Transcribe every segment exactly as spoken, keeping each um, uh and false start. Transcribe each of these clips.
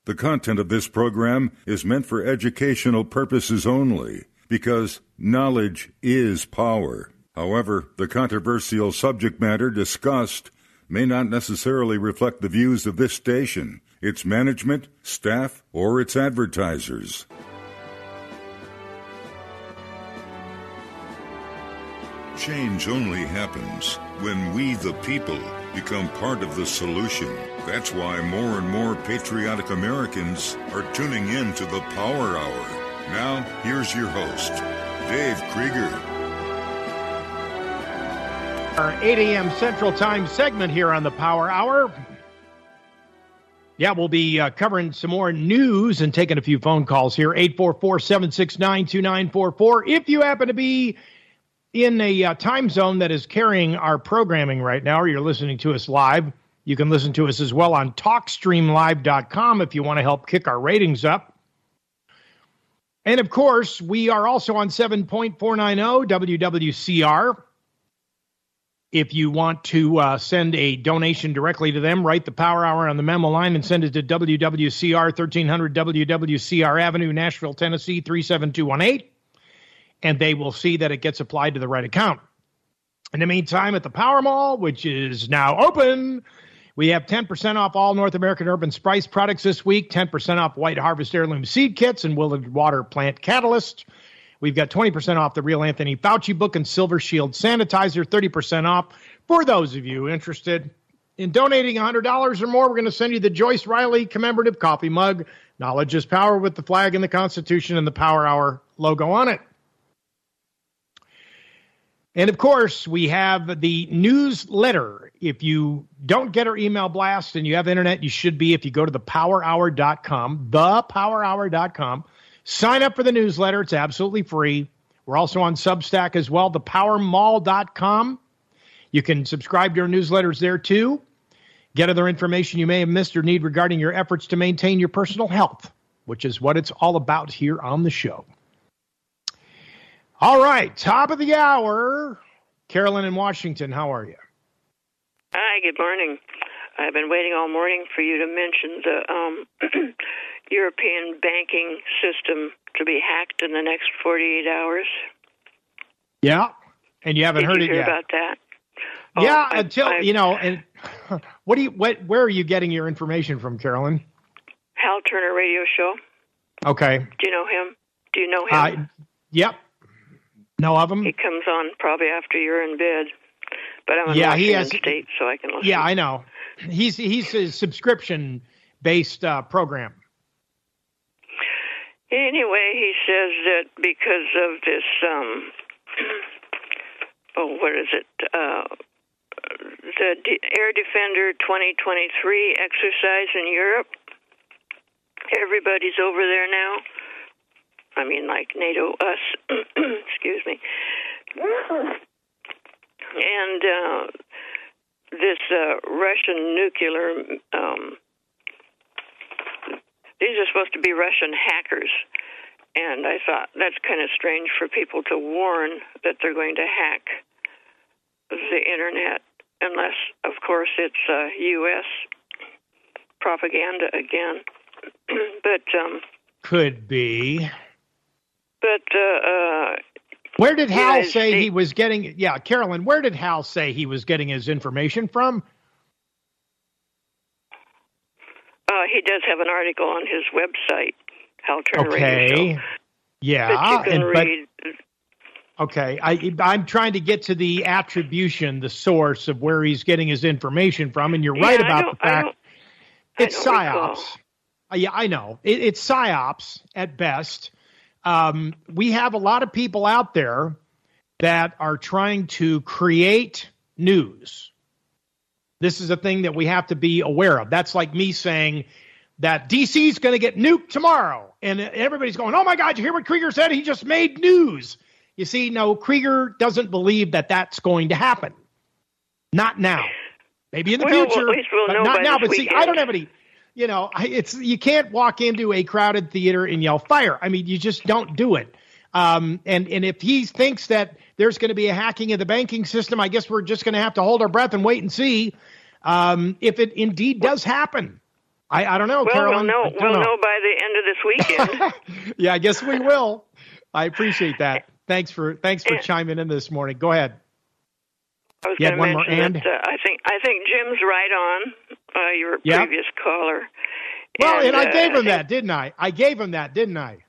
The content of this program is meant for educational purposes only, because knowledge is power. However, the controversial subject matter discussed may not necessarily reflect the views of this station, its management, staff, or its advertisers. Change only happens when we, the people, become part of the solution. That's why more and more patriotic Americans are tuning in to the Power Hour. Now, here's your host, Dave Krieger. Our eight a.m. Central Time segment here on the Power Hour. Yeah, we'll be uh, covering some more news and taking a few phone calls here. eight four four, seven six nine, two nine four four. If you happen to be in a uh, time zone that is carrying our programming right now, or you're listening to us live, you can listen to us as well on talk stream live dot com if you want to help kick our ratings up. And, of course, we are also on seven point four nine zero W W C R. If you want to uh, send a donation directly to them, write the Power Hour on the memo line and send it to W W C R, thirteen hundred W W C R Avenue, Nashville, Tennessee, three seven two one eight. And they will see that it gets applied to the right account. In the meantime, at the Power Mall, which is now open, we have ten percent off all North American Urban Spice products this week, ten percent off White Harvest Heirloom Seed Kits and Willard Water Plant Catalyst. We've got twenty percent off the Real Anthony Fauci book and Silver Shield Sanitizer, thirty percent off. For those of you interested in donating one hundred dollars or more, we're going to send you the Joyce Riley commemorative coffee mug. Knowledge is power, with the flag and the Constitution and the Power Hour logo on it. And, of course, we have the newsletter. If you don't get our email blast and you have internet, you should be if you go to the power hour dot com, the power hour dot com. Sign up for the newsletter. It's absolutely free. We're also on Substack as well, the power mall dot com. You can subscribe to our newsletters there, too. Get other information you may have missed or need regarding your efforts to maintain your personal health, which is what it's all about here on the show. All right, top of the hour. Carolyn in Washington, how are you? Hi, good morning. I've been waiting all morning for you to mention the um, European banking system to be hacked in the next forty-eight hours. Yeah, and you haven't Did heard you it hear yet. about that? Yeah, oh, until, I've, you know, and what do you, what, where are you getting your information from, Carolyn? Hal Turner radio show. Okay. Do you know him? Do you know him? Uh, yep. Know of him? He comes on probably after you're in bed, but I'm in yeah, Washington he has, State, so I can listen. Yeah, I know. He's he's a subscription-based uh, program. Anyway, he says that because of this, um, oh, what is it? Uh, the D- Air Defender twenty twenty-three exercise in Europe. Everybody's over there now. I mean, like NATO, us. Excuse me. And uh, this uh, Russian nuclear, um, these are supposed to be Russian hackers. And I thought that's kind of strange for people to warn that they're going to hack the Internet, unless, of course, it's uh, U S propaganda again. but um, Could be. But uh, uh, where did Hal United say States, he was getting? Yeah, Carolyn, where did Hal say he was getting his information from? uh, he does have an article on his website, Hal Turner Radio Okay. Show. Yeah, But you can and, read. But, okay, I, I'm trying to get to the attribution, the source of where he's getting his information from, and you're Yeah, right I about don't- the I fact don't- I it's don't psyops. recall. Uh, yeah, I know. It, it's psyops at best. Um, we have a lot of people out there that are trying to create news. This is a thing that we have to be aware of. That's like me saying that D C is going to get nuked tomorrow. And everybody's going, oh, my God, you hear what Krieger said? He just made news. You see, no, Krieger doesn't believe that that's going to happen. Not now. Maybe in the Well, future, at least we'll but know not by now. this But see, weekend. I don't have any, you know, I- it's you can't walk into a crowded theater and yell fire. I mean, you just don't do it. Um, and, and if he thinks that there's going to be a hacking of the banking system, I guess we're just going to have to hold our breath and wait and see um, if it indeed does happen. I, I don't know, well, Carolyn. We'll know, we'll know. know by the end of this weekend. Yeah, I guess we will. I appreciate that. Thanks for thanks for and, chiming in this morning. Go ahead. I was going to mention that uh, I think I think Jim's right on, uh, your yep. previous caller. Well, and, and I uh, gave him that, didn't I? I gave him that, didn't I?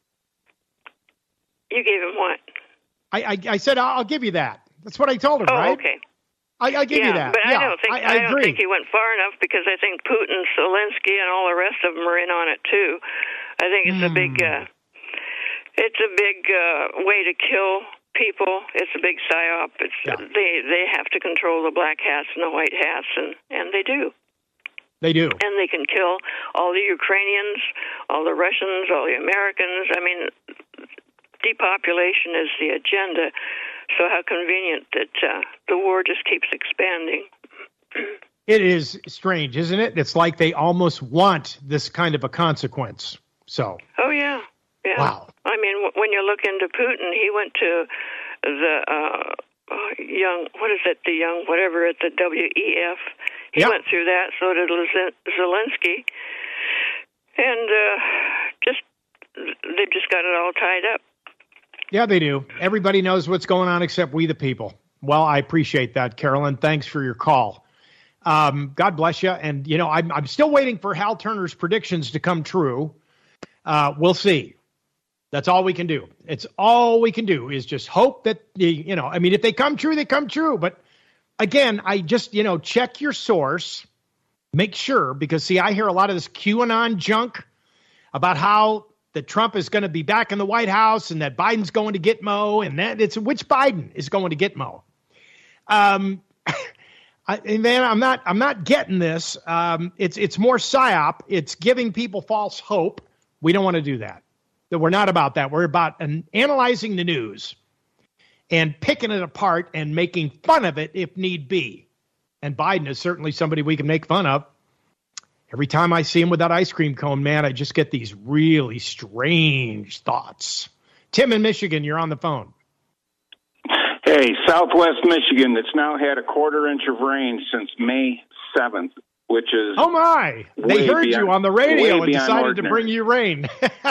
You gave him what? I I, I said I'll, I'll give you that. That's what I told him, oh, right? okay. I, I give yeah, you that. But yeah, I don't think I, I, I don't agree. think he went far enough because I think Putin, Zelensky, and all the rest of them are in on it too. I think it's mm. a big, uh, it's a big uh, way to kill people. It's a big psyop. It's yeah. they they have to control the black hats and the white hats, and and they do. They do. And they can kill all the Ukrainians, all the Russians, all the Americans. I mean, depopulation is the agenda. So how convenient that uh, the war just keeps expanding. It is strange, isn't it? It's like they almost want this kind of a consequence. So. Oh, yeah. Yeah. Wow. I mean, w- when you look into Putin, he went to the uh, young, what is it, the young, whatever, at the W E F. He yep. went through that, so did Zelensky. And uh, just, they've just got it all tied up. Yeah, they do. Everybody knows what's going on except we, the people. Well, I appreciate that, Carolyn. Thanks for your call. Um, God bless you. And, you know, I'm, I'm still waiting for Hal Turner's predictions to come true. Uh, we'll see. That's all we can do. It's all we can do is just hope that, the, you know, I mean, if they come true, they come true. But, again, I just, you know, check your source. Make sure, because, see, I hear a lot of this QAnon junk about how that Trump is going to be back in the White House and that Biden's going to Gitmo, and that it's which Biden is going to Gitmo. Um, I, and man, I'm not, I'm not getting this. Um, it's, it's more psyop. It's giving people false hope. We don't want to do that. That we're not about that. We're about an, analyzing the news and picking it apart and making fun of it if need be. And Biden is certainly somebody we can make fun of. Every time I see him with that ice cream cone, man, I just get these really strange thoughts. Tim in Michigan, you're on the phone. Hey, Southwest Michigan, that's now had a quarter inch of rain since May seventh, which is... Oh, my. They heard beyond, you on the radio and decided ordinary. to bring you rain.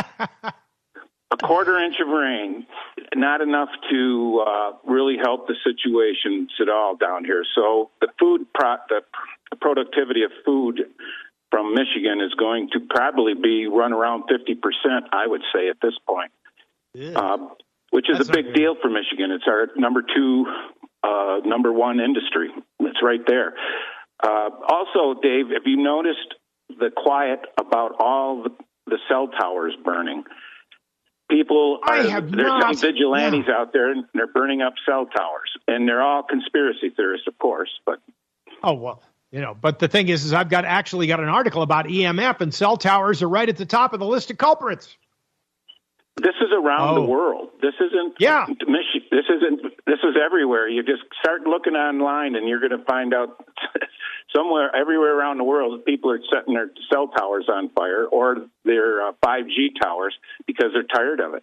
A quarter inch of rain, not enough to uh, really help the situations at all down here. So the food, pro- the productivity of food from Michigan is going to probably be run around fifty percent, I would say, at this point, yeah. uh, which is That's a big deal for Michigan. It's our number two, uh, number one industry. It's right there. Uh, also, Dave, have you noticed the quiet about all the, the cell towers burning? People are, I have there's not, some vigilantes yeah. out there, and they're burning up cell towers. And they're all conspiracy theorists, of course. But Oh, well. You know, but the thing is, is I've got actually got an article about E M F, and cell towers are right at the top of the list of culprits. This is around oh. the world. This isn't. Yeah. This isn't. This is everywhere. You just start looking online, and you're going to find out somewhere, everywhere around the world, people are setting their cell towers on fire or their uh, five G towers because they're tired of it.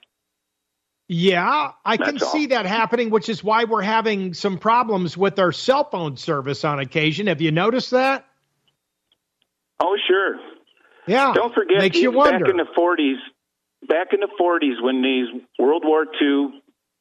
Yeah, I That's can all. see that happening, which is why we're having some problems with our cell phone service on occasion. Have you noticed that? Oh, sure. Yeah. Don't forget, Makes you back wonder. in the forties, back in the forties, when these World War Two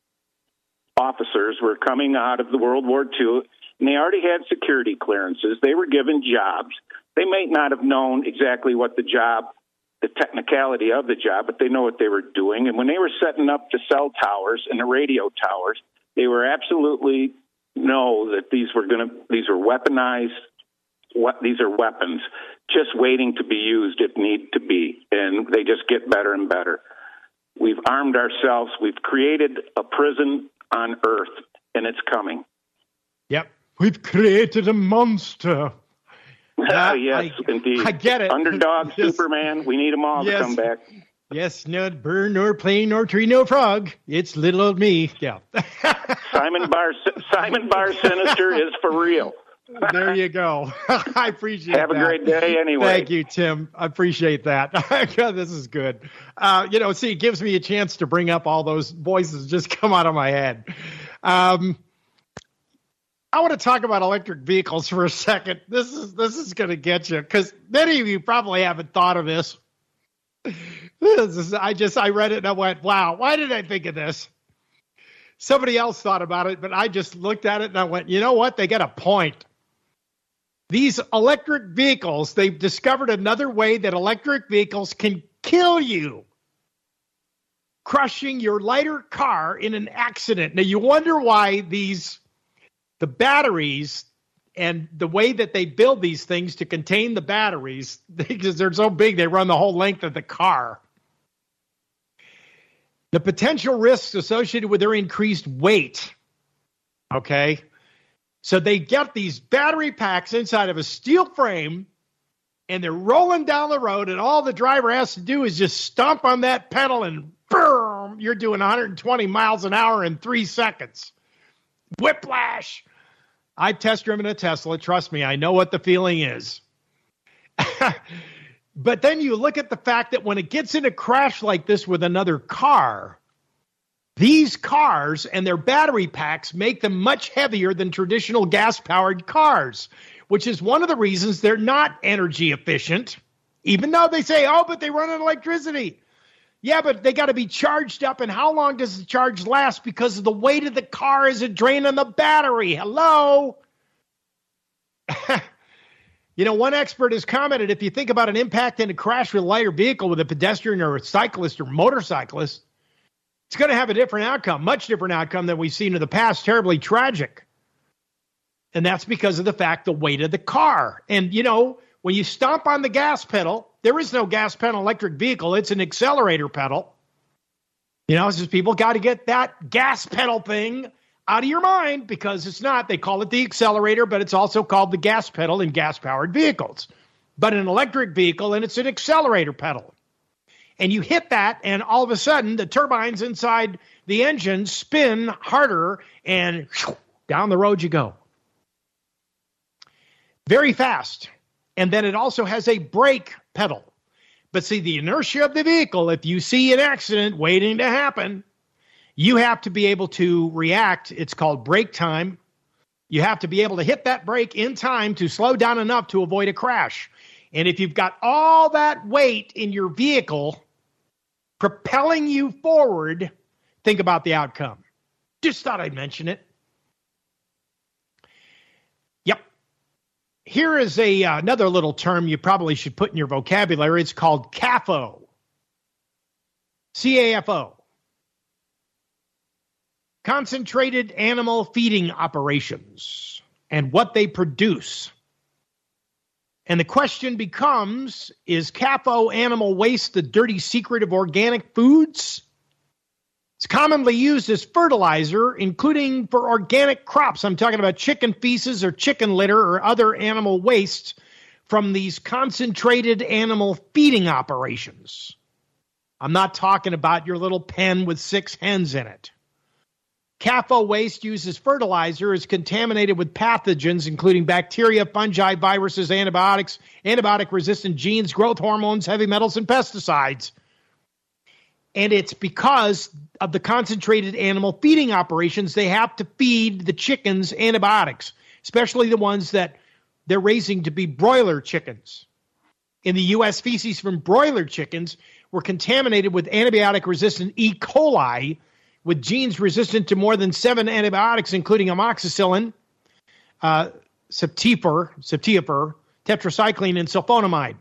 officers were coming out of the World War Two, and they already had security clearances, they were given jobs. They may not have known exactly what the job, the technicality of the job, but they know what they were doing. And when they were setting up the cell towers and the radio towers, they were absolutely know that these were going to, these were weaponized, what these are weapons, just waiting to be used if need to be. And they just get better and better. We've armed ourselves. We've created a prison on Earth, and it's coming. Yep. We've created a monster. Uh, yes, I, indeed. I get it. Underdog, yes. Superman, we need them all yes. to come back. Yes, no bird, nor plane, nor tree, no frog. It's little old me. Yeah. Simon Bar, Simon Bar Sinister is for real. There you go. I appreciate Have that. Have a great day anyway. Thank you, Tim. I appreciate that. God, this is good. Uh, you know, see, it gives me a chance to bring up all those voices just come out of my head. Um, I want to talk about electric vehicles for a second. This is this is going to get you because many of you probably haven't thought of this. This is, I just I read it and I went, wow, why did I think of this? Somebody else thought about it, but I just looked at it and I went, you know what? They got a point. These electric vehicles, they've discovered another way that electric vehicles can kill you, crushing your lighter car in an accident. Now, you wonder why these the batteries and the way that they build these things to contain the batteries, because they're so big, they run the whole length of the car. The potential risks associated with their increased weight. Okay. So they get these battery packs inside of a steel frame and they're rolling down the road and all the driver has to do is just stomp on that pedal and boom, you're doing one hundred twenty miles an hour in three seconds. Whiplash. I've test driven a Tesla. Trust me, I know what the feeling is. But then you look at the fact that when it gets in a crash like this with another car, these cars and their battery packs make them much heavier than traditional gas-powered cars, which is one of the reasons they're not energy efficient, even though they say, oh, but they run on electricity. Yeah, but they got to be charged up, and how long does the charge last? Because of the weight of the car is a drain on the battery. Hello? You know, one expert has commented, if you think about an impact and a crash with a lighter vehicle with a pedestrian or a cyclist or motorcyclist, it's going to have a different outcome, much different outcome than we've seen in the past, terribly tragic. And that's because of the fact, the weight of the car. And, you know, when you stomp on the gas pedal, there is no gas pedal electric vehicle. It's an accelerator pedal. You know, it's just people got to get that gas pedal thing out of your mind because it's not. They call it the accelerator, but it's also called the gas pedal in gas-powered vehicles. But an electric vehicle, and it's an accelerator pedal. And you hit that, and all of a sudden, the turbines inside the engine spin harder, and whew, down the road you go. Very fast. And then it also has a brake pedal. But see, the inertia of the vehicle, if you see an accident waiting to happen, you have to be able to react. It's called brake time. You have to be able to hit that brake in time to slow down enough to avoid a crash. And if you've got all that weight in your vehicle propelling you forward, think about the outcome. Just thought I'd mention it. Yep. Here is a uh, another little term you probably should put in your vocabulary. It's called C A F O. C A F O. Concentrated Animal Feeding Operations and what they produce. And the question becomes, is C A F O animal waste the dirty secret of organic foods? It's commonly used as fertilizer, including for organic crops. I'm talking about chicken feces or chicken litter or other animal waste from these concentrated animal feeding operations. I'm not talking about your little pen with six hens in it. C A F O waste used as fertilizer is contaminated with pathogens, including bacteria, fungi, viruses, antibiotics, antibiotic-resistant genes, growth hormones, heavy metals, and pesticides. And it's because of the concentrated animal feeding operations, they have to feed the chickens antibiotics, especially the ones that they're raising to be broiler chickens. In the U S, feces from broiler chickens were contaminated with antibiotic-resistant E. coli, with genes resistant to more than seven antibiotics, including amoxicillin, uh, ceftiofur, ceftiofur, tetracycline, and sulfonamide.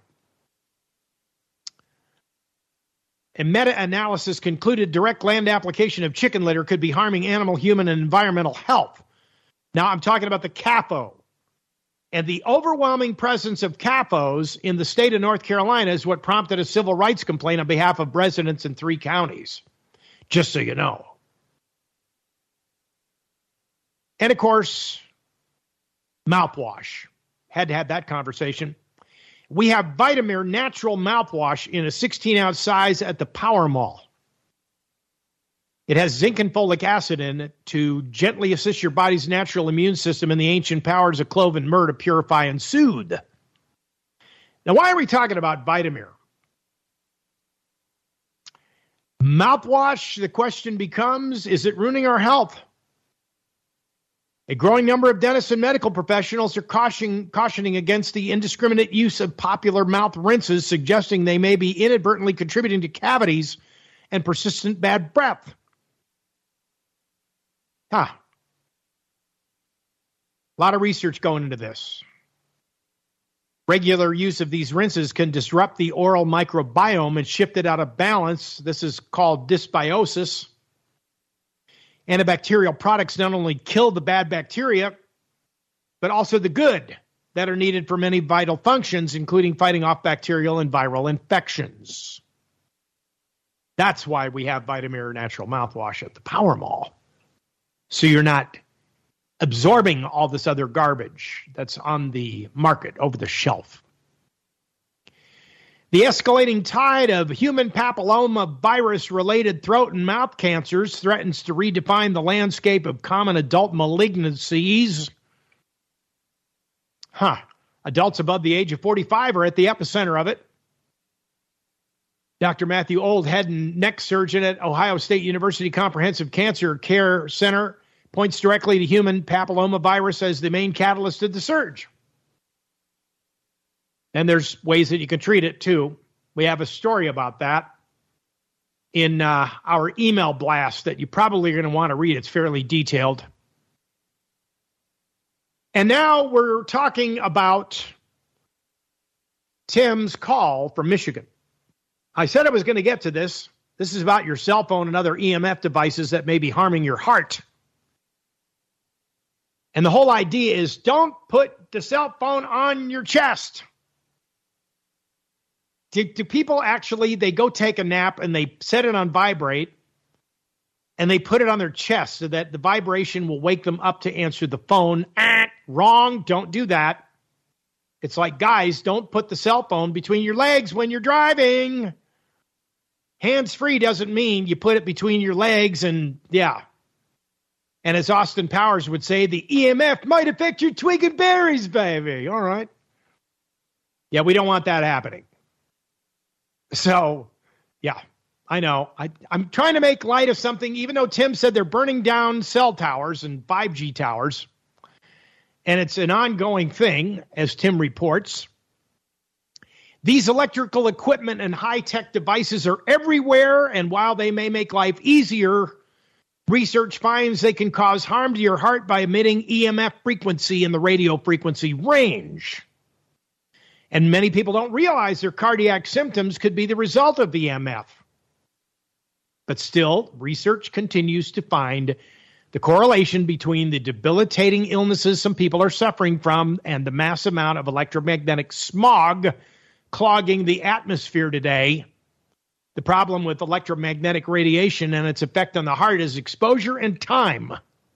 A meta-analysis concluded direct land application of chicken litter could be harming animal, human, and environmental health. Now, I'm talking about the C A F O. And the overwhelming presence of C A F Os in the state of North Carolina is what prompted a civil rights complaint on behalf of residents in three counties. Just so you know. And, of course, mouthwash. Had to have that conversation. We have Vitamir Natural Mouthwash in a sixteen-ounce size at the Power Mall. It has zinc and folic acid in it to gently assist your body's natural immune system and the ancient powers of clove and myrrh to purify and soothe. Now, why are we talking about Vitamir? Mouthwash, the question becomes, is it ruining our health? A growing number of dentists and medical professionals are cautioning, cautioning against the indiscriminate use of popular mouth rinses, suggesting they may be inadvertently contributing to cavities and persistent bad breath. Huh. A lot of research going into this. Regular use of these rinses can disrupt the oral microbiome and shift it out of balance. This is called dysbiosis. Antibacterial products not only kill the bad bacteria, but also the good that are needed for many vital functions, including fighting off bacterial and viral infections. That's why we have Vitamir Natural Mouthwash at the Power Mall. So you're not absorbing all this other garbage that's on the market over the shelf. The escalating tide of human papilloma virus-related throat and mouth cancers threatens to redefine the landscape of common adult malignancies. Huh. Adults above the age of forty-five are at the epicenter of it. Doctor Matthew Old, head and neck surgeon at Ohio State University Comprehensive Cancer Care Center, points directly to human papillomavirus as the main catalyst of the surge. And there's ways that you can treat it, too. We have a story about that in uh, our email blast that you probably are going to want to read. It's fairly detailed. And now we're talking about Tim's call from Michigan. I said I was going to get to this. This is about your cell phone and other E M F devices that may be harming your heart. And the whole idea is don't put the cell phone on your chest. Do, do people actually, they go take a nap and they set it on vibrate and they put it on their chest so that the vibration will wake them up to answer the phone? Ah, wrong. Don't do that. It's like, guys, don't put the cell phone between your legs when you're driving. Hands-free doesn't mean you put it between your legs and, yeah. And as Austin Powers would say, the E M F might affect your twig and berries, baby. All right. Yeah, we don't want that happening. So, yeah, I know. I, I'm trying to make light of something, even though Tim said they're burning down cell towers and five G towers. And it's an ongoing thing, as Tim reports. These electrical equipment and high-tech devices are everywhere, and while they may make life easier, research finds they can cause harm to your heart by emitting E M F frequency in the radio frequency range. And many people don't realize their cardiac symptoms could be the result of E M F. But still, research continues to find the correlation between the debilitating illnesses some people are suffering from and the mass amount of electromagnetic smog clogging the atmosphere today. The problem with electromagnetic radiation and its effect on the heart is exposure and time.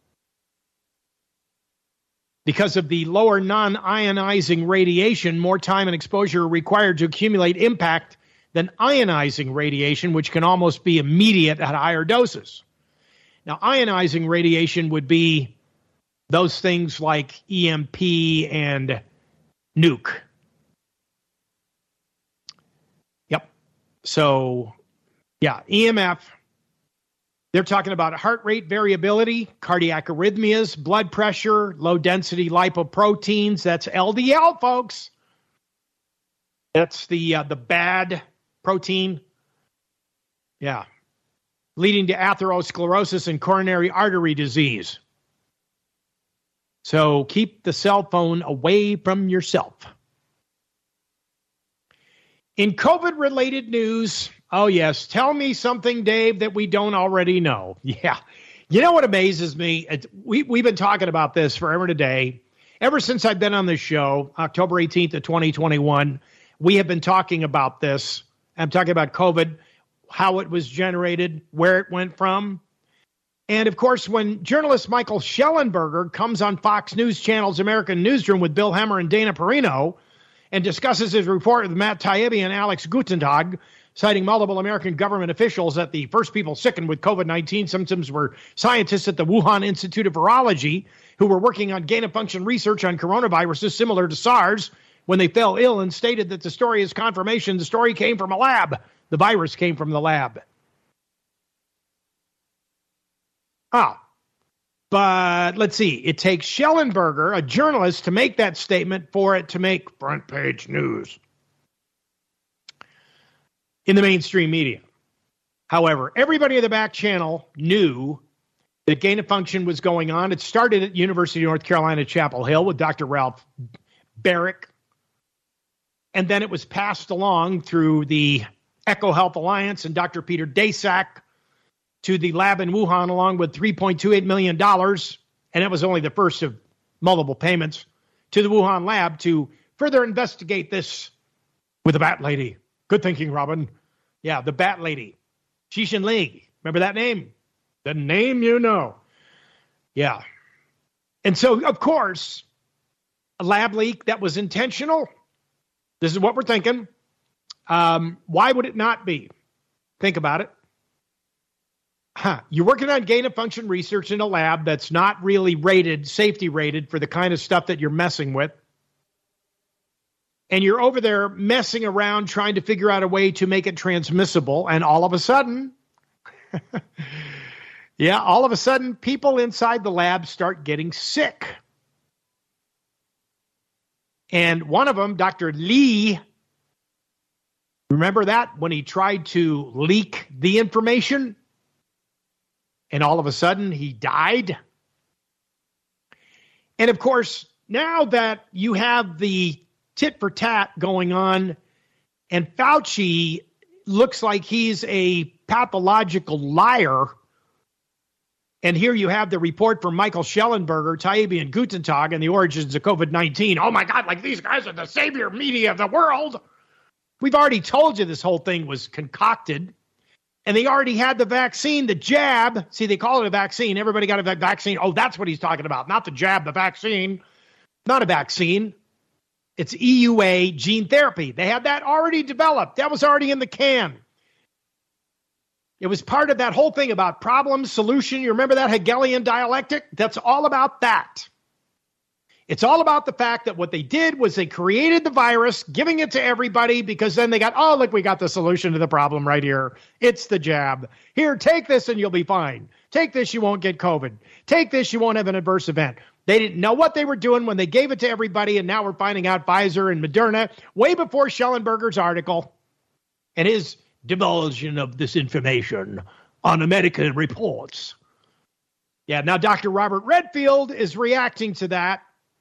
Because of the lower non-ionizing radiation, more time and exposure are required to accumulate impact than ionizing radiation, which can almost be immediate at higher doses. Now, ionizing radiation would be those things like E M P and nuke. Yep. So, yeah, E M F. They're talking about heart rate variability, cardiac arrhythmias, blood pressure, low-density lipoproteins. That's L D L, folks. That's the uh, the bad protein. Yeah. Leading to atherosclerosis and coronary artery disease. So keep the cell phone away from yourself. In COVID-related news, oh yes, tell me something, Dave, that we don't already know. Yeah. You know what amazes me? It, we, we've been talking about this forever today. Ever since I've been on this show, October eighteenth of twenty twenty-one, we have been talking about this. I'm talking about COVID, how it was generated, where it went from. And, of course, when journalist Michael Schellenberger comes on Fox News Channel's American Newsroom with Bill Hemmer and Dana Perino and discusses his report with Matt Taibbi and Alex Gutentag, citing multiple American government officials that the first people sickened with COVID nineteen symptoms were scientists at the Wuhan Institute of Virology who were working on gain-of-function research on coronaviruses similar to SARS when they fell ill, and stated that the story is confirmation the story came from a lab. The virus came from the lab. Ah, But let's see. It takes Schellenberger, a journalist, to make that statement for it to make front page news in the mainstream media. However, everybody in the back channel knew that gain of function was going on. It started at University of North Carolina, Chapel Hill with Doctor Ralph Baric. And then it was passed along through the Echo Health Alliance and Doctor Peter Daszak to the lab in Wuhan, along with three point two eight million dollars. And it was only the first of multiple payments to the Wuhan lab to further investigate this with the Bat Lady. Good thinking, Robin. Yeah, the Bat Lady. Xi Li. Remember that name? The name you know. Yeah. And so, of course, a lab leak that was intentional. This is what we're thinking. Um, why would it not be? Think about it. Huh. You're working on gain of function research in a lab that's not really rated, safety rated for the kind of stuff that you're messing with. And you're over there messing around trying to figure out a way to make it transmissible. And all of a sudden, yeah, all of a sudden, people inside the lab start getting sick. And one of them, Doctor Lee, remember that when he tried to leak the information? And all of a sudden, he died. And of course, now that you have the tit for tat going on, and Fauci looks like he's a pathological liar. And here you have the report from Michael Schellenberger, Taibbi, and Gutentag and the origins of COVID nineteen. Oh, my God, like these guys are the savior media of the world. We've already told you this whole thing was concocted. And they already had the vaccine, the jab. See, they call it a vaccine. Everybody got a vaccine. Oh, that's what he's talking about. Not the jab, the vaccine. Not a vaccine. It's E U A gene therapy. They had that already developed. That was already in the can. It was part of that whole thing about problem, solution. You remember that Hegelian dialectic? That's all about that. It's all about the fact that what they did was they created the virus, giving it to everybody, because then they got, oh, look, we got the solution to the problem right here. It's the jab. Here, take this and you'll be fine. Take this, you won't get COVID. Take this, you won't have an adverse event. They didn't know what they were doing when they gave it to everybody, and now we're finding out Pfizer and Moderna way before Schellenberger's article and his divulsion of this information on American reports. Yeah, now Doctor Robert Redfield is reacting to that.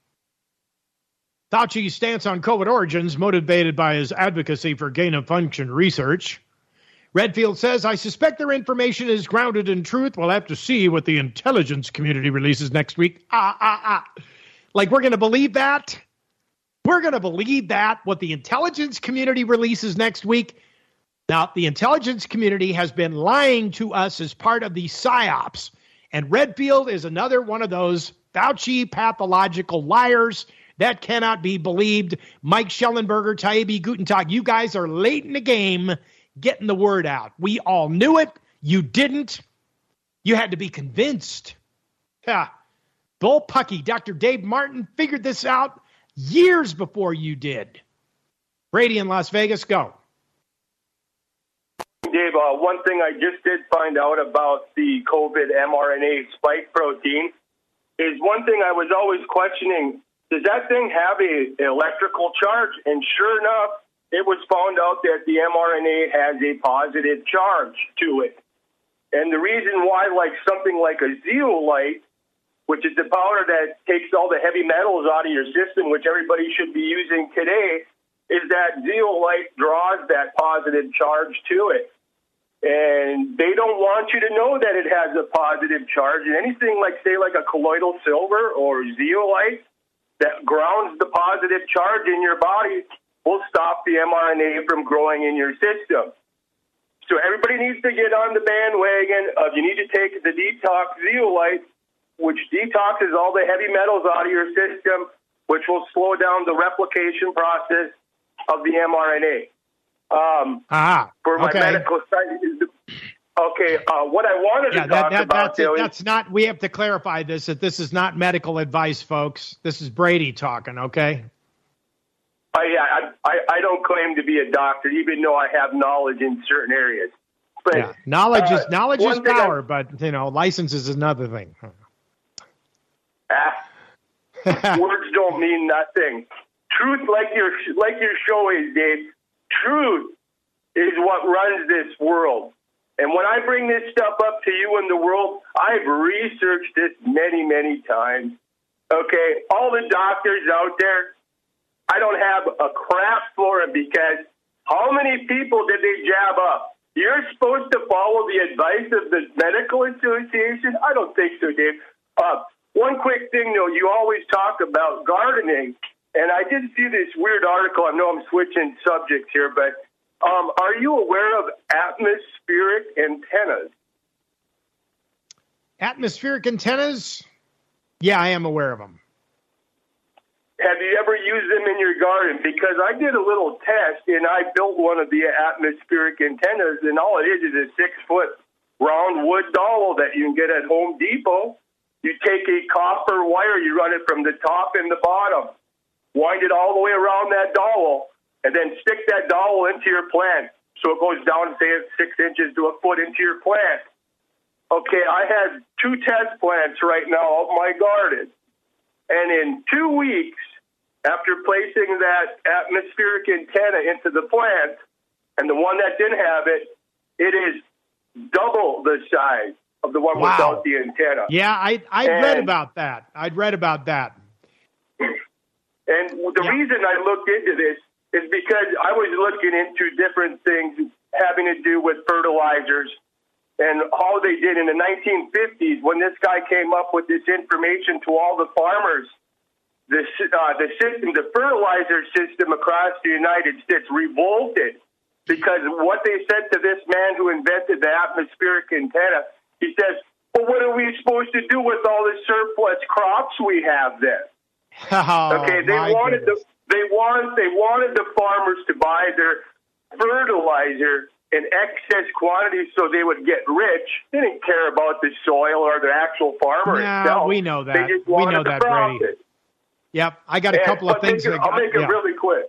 Fauci's stance on COVID origins motivated by his advocacy for gain-of-function research. Redfield says, I suspect their information is grounded in truth. We'll have to see what the intelligence community releases next week. Ah, ah, ah. Like, we're going to believe that? We're going to believe that, what the intelligence community releases next week? Now, the intelligence community has been lying to us as part of the PSYOPs. And Redfield is another one of those Fauci pathological liars that cannot be believed. Mike Schellenberger, Taibbi, Gutentag, you guys are late in the game getting the word out. We all knew it. You didn't. You had to be convinced. Yeah. Bull Pucky, Doctor Dave Martin figured this out years before you did. Brady in Las Vegas, go. Dave, uh, one thing I just did find out about the COVID mRNA spike protein is one thing I was always questioning. Does that thing have a electrical charge? And sure enough, it was found out that the mRNA has a positive charge to it. And the reason why, like something like a zeolite, which is the powder that takes all the heavy metals out of your system, which everybody should be using today, is that zeolite draws that positive charge to it. And they don't want you to know that it has a positive charge. And anything like, say, like a colloidal silver or zeolite that grounds the positive charge in your body will stop the mRNA from growing in your system. So everybody needs to get on the bandwagon of you need to take the detox zeolite, which detoxes all the heavy metals out of your system, which will slow down the replication process of the mRNA. Um, ah, for my okay. medical studies. Okay, uh, what I wanted yeah, to that, talk that, about, that's, it. Billy, that's not, we have to clarify this, that this is not medical advice, folks. This is Brady talking, okay? I, I, I don't claim to be a doctor, even though I have knowledge in certain areas. But yeah, knowledge uh, is knowledge is power, I, but, you know, license is another thing. Ah, words don't mean nothing. Truth, like your like your show is, Dave. Truth is what runs this world. And when I bring this stuff up to you in the world, I've researched this many, many times. Okay, all the doctors out there, I don't have a crap for them because how many people did they jab up? You're supposed to follow the advice of the medical association? I don't think so, Dave. Uh, one quick thing, though, you always talk about gardening, and I did see this weird article. I know I'm switching subjects here, but um, are you aware of atmospheric antennas? Atmospheric antennas? Yeah, I am aware of them. Have you ever used them in your garden? Because I did a little test, and I built one of the atmospheric antennas, and all it is is a six-foot round wood dowel that you can get at Home Depot. You take a copper wire, you run it from the top and the bottom, wind it all the way around that dowel, and then stick that dowel into your plant. So it goes down, say, six inches to a foot into your plant. Okay, I have two test plants right now out in my garden. And in two weeks, after placing that atmospheric antenna into the plant, and the one that didn't have it, it is double the size of the one wow. without the antenna. Yeah, I I read about that. I'd read about that. And the yeah. reason I looked into this is because I was looking into different things having to do with fertilizers and how they did in the nineteen fifties when this guy came up with this information to all the farmers. The, uh, the system, the fertilizer system across the United States revolted because what they said to this man who invented the atmospheric antenna, he says, well, what are we supposed to do with all the surplus crops we have then? Oh, okay, they wanted goodness. the they wanted they wanted the farmers to buy their fertilizer in excess quantities so they would get rich. They didn't care about the soil or the actual farmer no, itself. we know that. They just we wanted know the that, Brady. profit. Yep, I got a and, couple of things. It, that I'll got, make it yeah. really quick.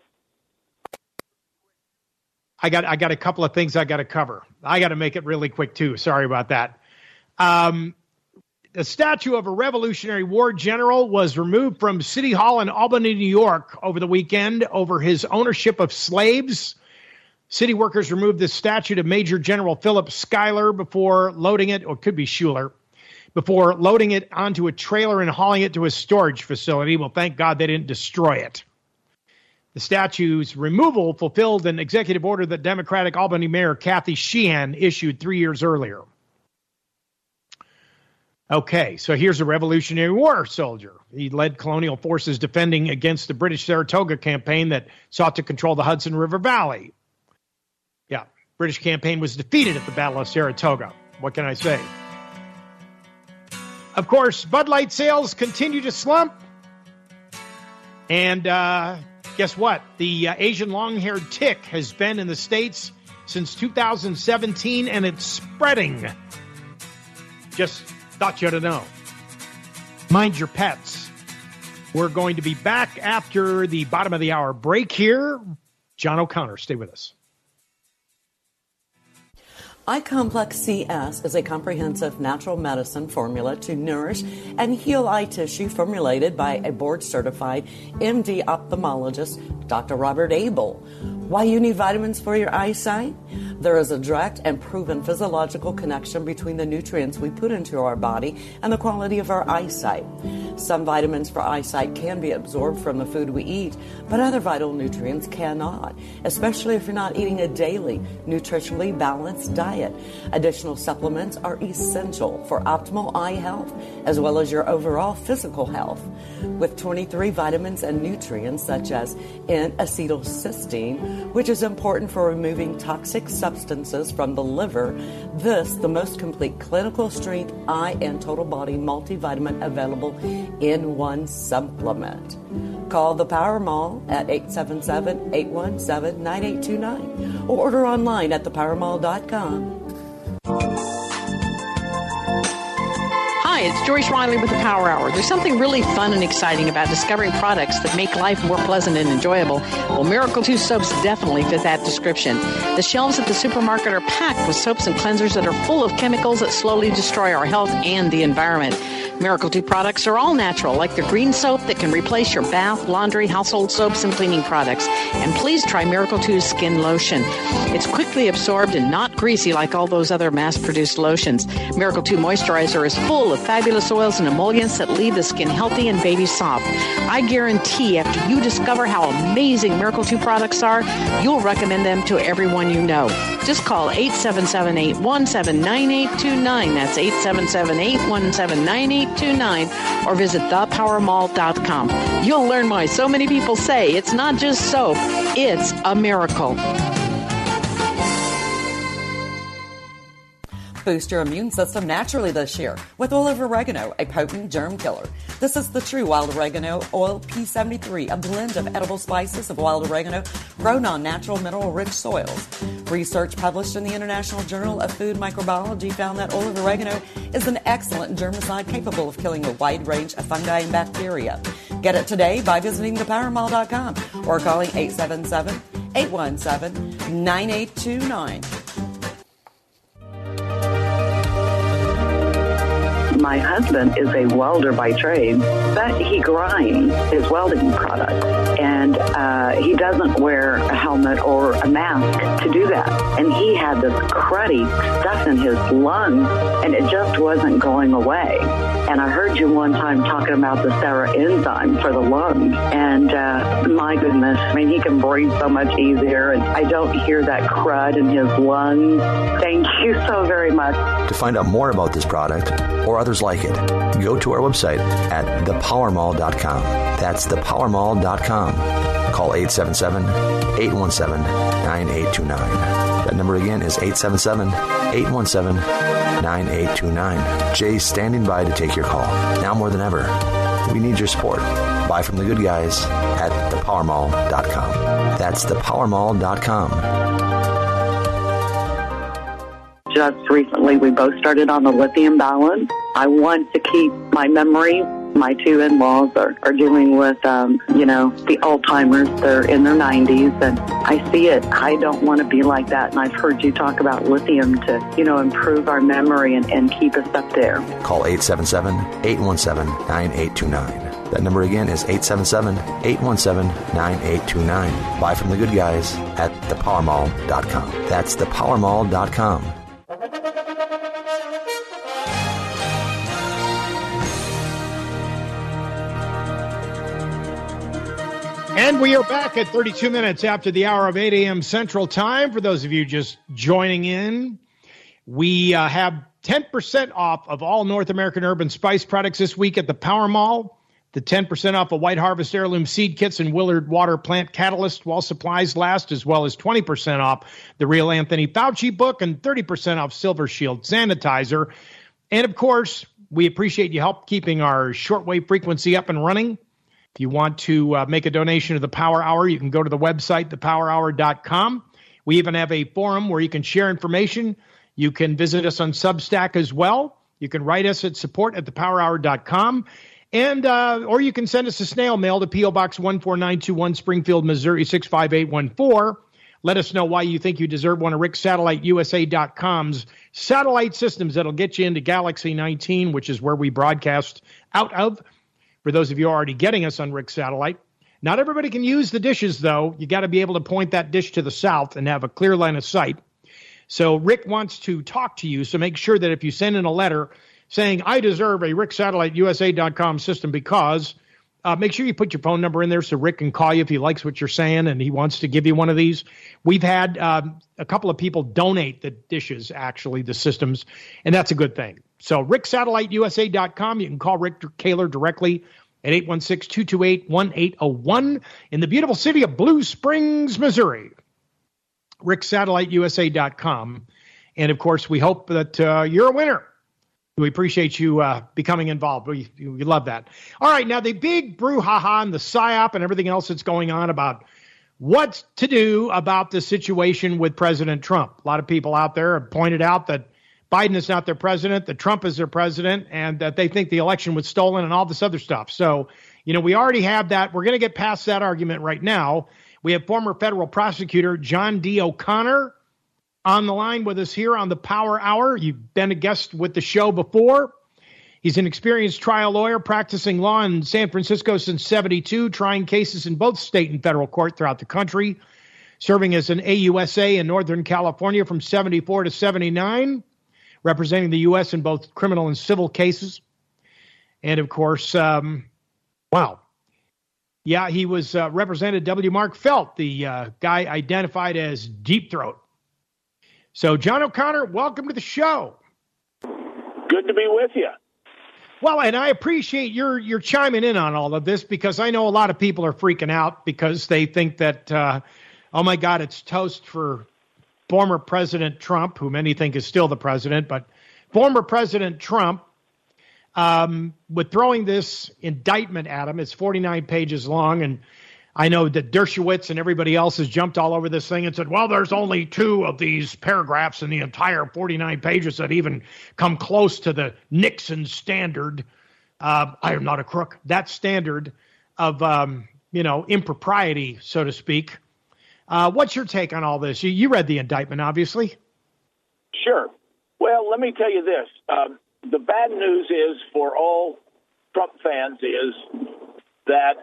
I got I got a couple of things I got to cover. I got to make it really quick too. Sorry about that. Um, the statue of a Revolutionary War general was removed from City Hall in Albany, New York, over the weekend over his ownership of slaves. City workers removed the statue to Major General Philip Schuyler before loading it, or it could be Schuler, before loading it onto a trailer and hauling it to a storage facility. Well, thank God they didn't destroy it. The statue's removal fulfilled an executive order that Democratic Albany Mayor Kathy Sheehan issued three years earlier. Okay, so here's a Revolutionary War soldier. He led colonial forces defending against the British Saratoga campaign that sought to control the Hudson River Valley. Yeah, British campaign was defeated at the Battle of Saratoga. What can I say? Of course, Bud Light sales continue to slump. And uh, guess what? The uh, Asian long-haired tick has been in the States since two thousand seventeen, and it's spreading. Just thought you ought to know. Mind your pets. We're going to be back after the bottom of the hour break here. John O'Connor, stay with us. iComplex C S is a comprehensive natural medicine formula to nourish and heal eye tissue formulated by a board-certified M D ophthalmologist, Doctor Robert Abel. Why you need vitamins for your eyesight? There is a direct and proven physiological connection between the nutrients we put into our body and the quality of our eyesight. Some vitamins for eyesight can be absorbed from the food we eat, but other vital nutrients cannot, especially if you're not eating a daily, nutritionally balanced diet. Additional supplements are essential for optimal eye health as well as your overall physical health. With twenty-three vitamins and nutrients such as N-acetylcysteine, which is important for removing toxic substances from the liver, this the most complete clinical strength eye and total body multivitamin available in one supplement. Call the Power Mall at eight seven seven, eight one seven, nine eight two nine or order online at the power mall dot com. Hi, it's Joyce Riley with the Power Hour. There's something really fun and exciting about discovering products that make life more pleasant and enjoyable. Well, Miracle two soaps definitely fit that description. The shelves at the supermarket are packed with soaps and cleansers that are full of chemicals that slowly destroy our health and the environment. Miracle two products are all natural, like their green soap that can replace your bath, laundry, household soaps, and cleaning products. And please try Miracle two's Skin Lotion. It's quickly absorbed and not greasy like all those other mass-produced lotions. Miracle two Moisturizer is full of fabulous oils and emollients that leave the skin healthy and baby soft. I guarantee after you discover how amazing Miracle two products are, you'll recommend them to everyone you know. Just call eight seven seven, eight one seven, nine eight two nine. That's eight seven seven, eight one seven, nine eight two nine, or visit the power mall dot com. You'll learn why so many people say it's not just soap, it's a miracle. Boost your immune system naturally this year with olive oregano, a potent germ killer. This is the true wild oregano oil P seventy-three, a blend of edible spices of wild oregano grown on natural mineral-rich soils. Research published in the International Journal of Food Microbiology found that olive oregano is an excellent germicide capable of killing a wide range of fungi and bacteria. Get it today by visiting the power mall dot com or calling eight seven seven, eight one seven, nine eight two nine. My husband is a welder by trade, but he grinds his welding product, and uh, he doesn't wear a helmet or a mask to do that. And he had this cruddy stuff in his lungs, and it just wasn't going away. And I heard you one time talking about the Sarah enzyme for the lungs, and uh, my goodness, I mean, he can breathe so much easier, and I don't hear that crud in his lungs. Thank you so very much. To find out more about this product or others like it, go to our website at the power mall dot com. That's the power mall dot com. Call eight seven seven, eight one seven, nine eight two nine. That number again is eight seven seven, eight one seven, nine eight two nine. Jay's standing by to take your call. Now more than ever, we need your support. Buy from the good guys at the power mall dot com. That's the power mall dot com. Just recently, we both started on the lithium balance. I want to keep my memory. My two in-laws are, are dealing with, um, you know, the Alzheimer's. They're in their nineties, and I see it. I don't want to be like that, and I've heard you talk about lithium to, you know, improve our memory and, and keep us up there. Call eight seven seven, eight one seven, nine eight two nine. That number again is eight seven seven, eight one seven, nine eight two nine. Buy from the good guys at the power mall dot com. That's the power mall dot com. And we are back at thirty-two minutes after the hour of eight a.m. Central Time. For those of you just joining in, we uh, have ten percent off of all North American Herb and Spice products this week at the Power Mall. The ten percent off of White Harvest Heirloom Seed Kits and Willard Water Plant Catalyst while supplies last, as well as twenty percent off the Real Anthony Fauci book and thirty percent off Silver Shield Sanitizer. And, of course, we appreciate you help keeping our shortwave frequency up and running. If you want to uh, make a donation to the Power Hour, you can go to the website, the power hour dot com. We even have a forum where you can share information. You can visit us on Substack as well. You can write us at support at the power hour dot com. And, uh, or you can send us a snail mail to P O Box one four nine two one, Springfield, Missouri, six five eight one four. Let us know why you think you deserve one of Rick Satellite U S A dot com's satellite systems that'll get you into Galaxy nineteen, which is where we broadcast out of. For those of you already getting us on Rick Satellite. Not everybody can use the dishes, though. You got to be able to point that dish to the south and have a clear line of sight. So Rick wants to talk to you, so make sure that if you send in a letter saying, I deserve a Rick Satellite U S A dot com system because, uh, make sure you put your phone number in there so Rick can call you if he likes what you're saying and he wants to give you one of these. We've had um, a couple of people donate the dishes, actually, the systems, and that's a good thing. So Rick Satellite U S A dot com, you can call Rick Kaler directly at eight one six, two two eight, one eight zero one in the beautiful city of Blue Springs, Missouri. Rick Satellite U S A dot com. And, of course, we hope that uh, you're a winner. We appreciate you uh, becoming involved. We, we love that. All right, now the big brouhaha and the psyop and everything else that's going on about what to do about the situation with President Trump. A lot of people out there have pointed out that Biden is not their president, that Trump is their president, and that they think the election was stolen and all this other stuff. So, you know, we already have that. We're going to get past that argument right now. We have former federal prosecutor John D. O'Connor on the line with us here on the Power Hour. You've been a guest with the show before. He's an experienced trial lawyer practicing law in San Francisco since seventy-two, trying cases in both state and federal court throughout the country, serving as an A U S A in Northern California from seventy-four to seventy-nine, representing the U S in both criminal and civil cases. And, of course, um, wow. Yeah, he was uh, represented W. Mark Felt, the uh, guy identified as Deep Throat. So, John O'Connor, welcome to the show. Good to be with you. Well, and I appreciate your your chiming in on all of this, because I know a lot of people are freaking out because they think that, uh, oh, my God, it's toast for former President Trump, who many think is still the president, but former President Trump, um, with throwing this indictment at him. It's forty-nine pages long, and I know that Dershowitz and everybody else has jumped all over this thing and said, well, there's only two of these paragraphs in the entire forty-nine pages that even come close to the Nixon standard. Uh, I am not a crook. That standard of, um, you know, impropriety, so to speak. Uh, what's your take on all this? You, you read the indictment, obviously. Sure. Well, let me tell you this. Um, the bad news is for all Trump fans is that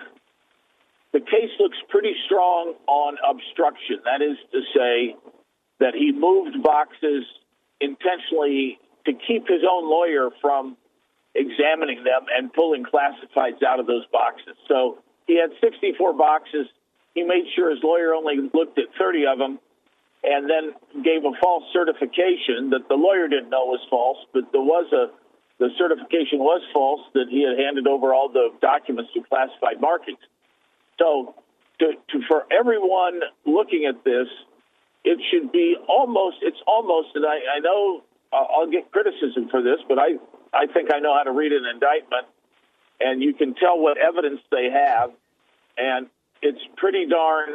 the case looks pretty strong on obstruction. That is to say that he moved boxes intentionally to keep his own lawyer from examining them and pulling classifieds out of those boxes. So he had sixty-four boxes. He made sure his lawyer only looked at thirty of them, and then gave a false certification that the lawyer didn't know was false, but there was a the certification was false, that he had handed over all the documents to classified markings. So to, to for everyone looking at this, it should be almost, it's almost, and I, I know I'll get criticism for this, but I, I think I know how to read an indictment, and you can tell what evidence they have, and it's pretty darn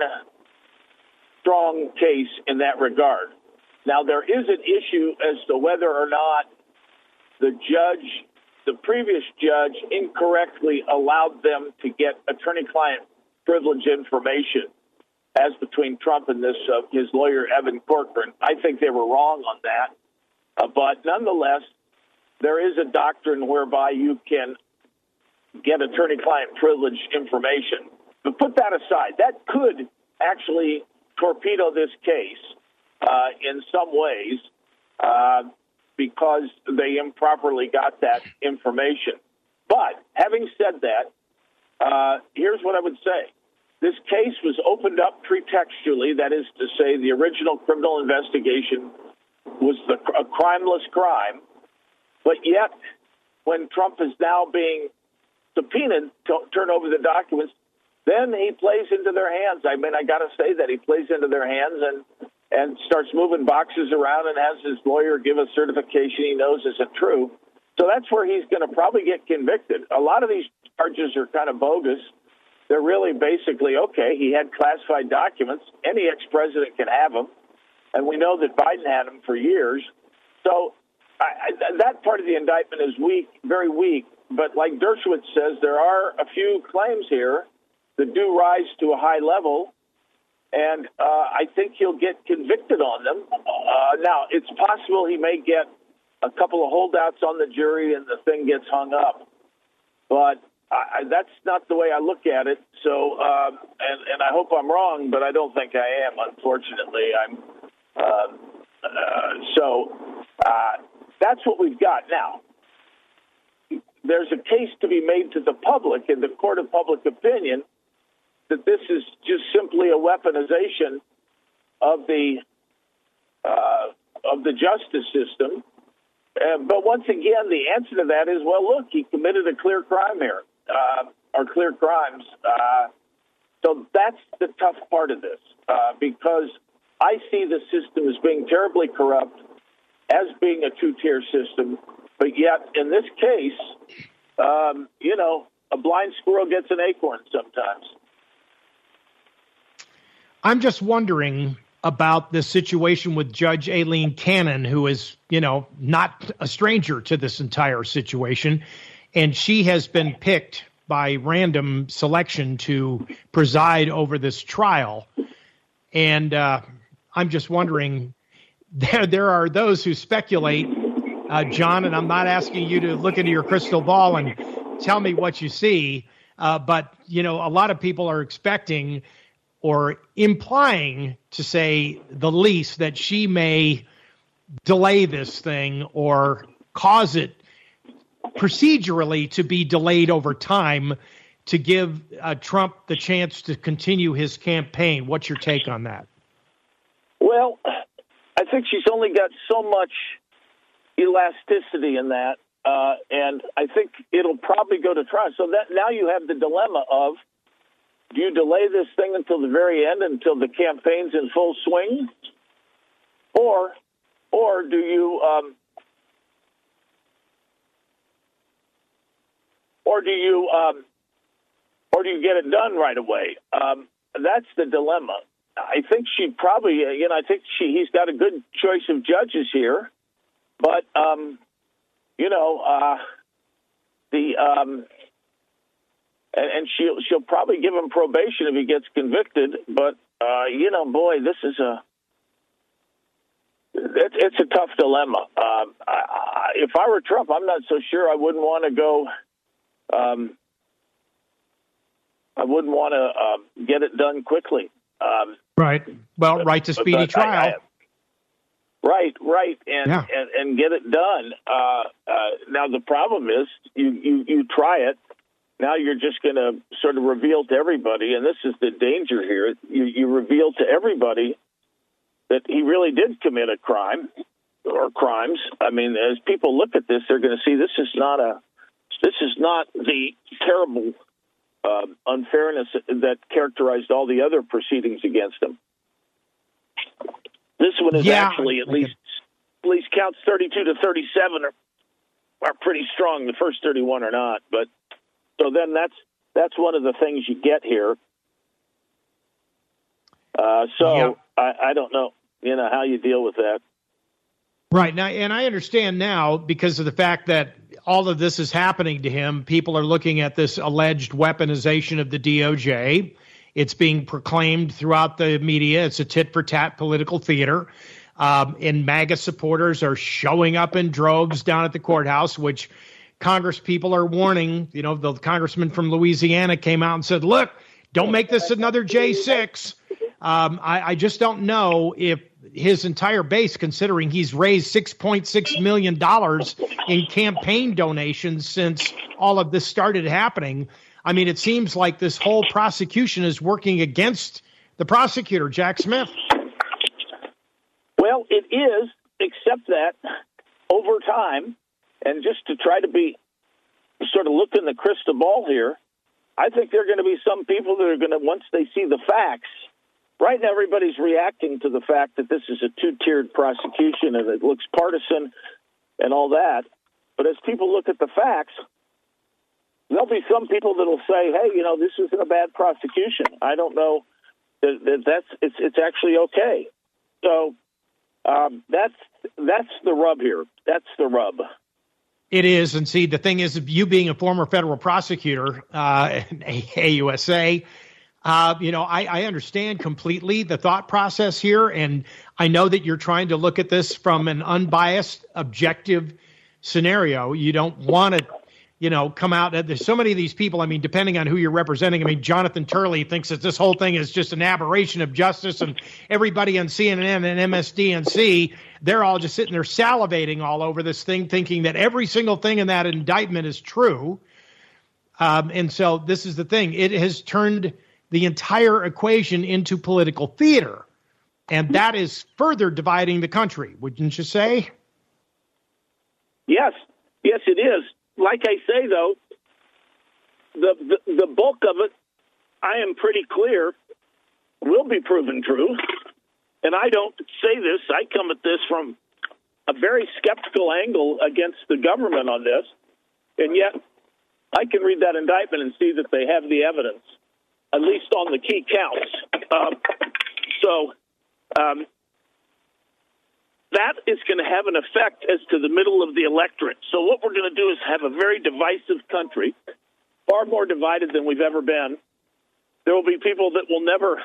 strong case in that regard. Now, there is an issue as to whether or not the judge, the previous judge, incorrectly allowed them to get attorney-client privilege information as between Trump and this uh, his lawyer, Evan Corcoran. I think they were wrong on that. Uh, but nonetheless, there is a doctrine whereby you can get attorney-client privilege information. But put that aside. That could actually torpedo this case uh, in some ways uh, because they improperly got that information. But having said that, uh, here's what I would say. This case was opened up pretextually. That is to say, the original criminal investigation was the, a crimeless crime. But yet, when Trump is now being subpoenaed to turn over the documents, then he plays into their hands. I mean, I got to say that he plays into their hands and and starts moving boxes around and has his lawyer give a certification he knows isn't true. So that's where he's going to probably get convicted. A lot of these charges are kind of bogus. They're really basically, okay, he had classified documents. Any ex-president can have them. And we know that Biden had them for years. So I, I, that part of the indictment is weak, very weak. But like Dershowitz says, there are a few claims here that do rise to a high level, and uh, I think he'll get convicted on them. Uh, now, it's possible he may get a couple of holdouts on the jury and the thing gets hung up. But I, that's not the way I look at it. So, um, and, and I hope I'm wrong, but I don't think I am, unfortunately. I'm uh, uh, So uh, that's what we've got. Now, there's a case to be made to the public in the court of public opinion that this is just simply a weaponization of the uh, of the justice system. Uh, but once again, the answer to that is, well, look, he committed a clear crime here, uh, or clear crimes. Uh, so that's the tough part of this, uh, because I see the system as being terribly corrupt, as being a two-tier system. But yet, in this case, um, you know, a blind squirrel gets an acorn sometimes. I'm just wondering, about the situation with Judge Aileen Cannon, who is, you know, not a stranger to this entire situation. And she has been picked by random selection to preside over this trial. And uh, I'm just wondering, there, there are those who speculate, uh, John, and I'm not asking you to look into your crystal ball and tell me what you see, uh, but, you know, a lot of people are expecting or implying, to say the least, that she may delay this thing or cause it procedurally to be delayed over time to give uh, Trump the chance to continue his campaign. What's your take on that? Well, I think she's only got so much elasticity in that, uh, and I think it'll probably go to trial. So that now you have the dilemma of, do you delay this thing until the very end, until the campaign's in full swing? Or or do you um, or do you um, or do you get it done right away? Um, that's the dilemma. I think she probably, you know, I think she he's got a good choice of judges here, but um, you know, uh, the um, And, and she'll she'll probably give him probation if he gets convicted. But uh, you know, boy, this is a it's, it's a tough dilemma. Um, I, I, if I were Trump, I'm not so sure I wouldn't want to go. Um, I wouldn't want to uh, get it done quickly. Um, right. Well, but, right to speedy trial. I, I, Right, right, and, yeah. and and get it done. Uh, uh, now the problem is, you, you, you try it. Now you're just going to sort of reveal to everybody, and this is the danger here. You, you reveal to everybody that he really did commit a crime or crimes. I mean, as people look at this, they're going to see this is not a, this is not the terrible uh, unfairness that characterized all the other proceedings against him. This one is yeah, actually at least at least counts thirty-two to thirty-seven are are pretty strong. The first thirty-one are not, but. So then that's that's one of the things you get here. Uh, so yep. I, I don't know, you know, how you deal with that. Right. Now, and I understand now because of the fact that all of this is happening to him, people are looking at this alleged weaponization of the D O J. It's being proclaimed throughout the media. It's a tit-for-tat political theater. Um, and MAGA supporters are showing up in droves down at the courthouse, which Congress people are warning. You know, the congressman from Louisiana came out and said, look, don't make this another J six. Um, I, I just don't know if his entire base, considering he's raised six point six million dollars in campaign donations since all of this started happening. I mean, it seems like this whole prosecution is working against the prosecutor, Jack Smith. Well, it is, except that over time, and just to try to be sort of look in the crystal ball here, I think there are going to be some people that are going to, once they see the facts, right now everybody's reacting to the fact that this is a two-tiered prosecution and it looks partisan and all that. But as people look at the facts, there'll be some people that will say, hey, you know, this isn't a bad prosecution. I don't know that, that that's it's it's actually okay. So um, that's that's the rub here. That's the rub. It is. And see, the thing is, you being a former federal prosecutor, uh, A U S A, uh, you know, I, I understand completely the thought process here. And I know that you're trying to look at this from an unbiased, objective scenario. You don't want to, you know, come out. There's so many of these people. I mean, depending on who you're representing. I mean, Jonathan Turley thinks that this whole thing is just an aberration of justice, and everybody on C N N and M S D N C, they're all just sitting there salivating all over this thing, thinking that every single thing in that indictment is true. Um, and so this is the thing. It has turned the entire equation into political theater, and that is further dividing the country, wouldn't you say? Yes. Yes, it is. Like I say, though, the, the the bulk of it, I am pretty clear, will be proven true. And I don't say this. I come at this from a very skeptical angle against the government on this. And yet I can read that indictment and see that they have the evidence, at least on the key counts. Um, so Um, that is going to have an effect as to the middle of the electorate. So what we're going to do is have a very divisive country, far more divided than we've ever been. There will be people that will never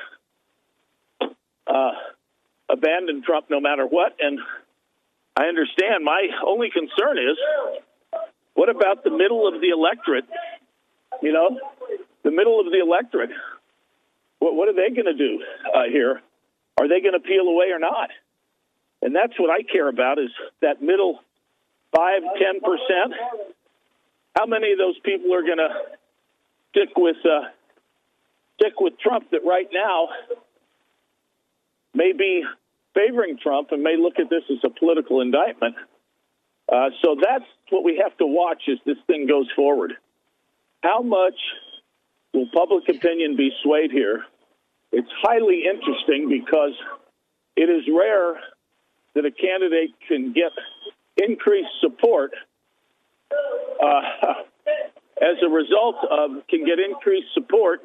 uh, abandon Trump no matter what, and I understand. My only concern is, what about the middle of the electorate? You know, the middle of the electorate. What, what are they going to do uh, here? Are they going to peel away or not? And that's what I care about, is that middle five, ten percent. How many of those people are going to stick with uh, stick with Trump that right now may be favoring Trump and may look at this as a political indictment? Uh, so that's what we have to watch as this thing goes forward. How much will public opinion be swayed here? It's highly interesting because it is rare that a candidate can get increased support uh, as a result of, can get increased support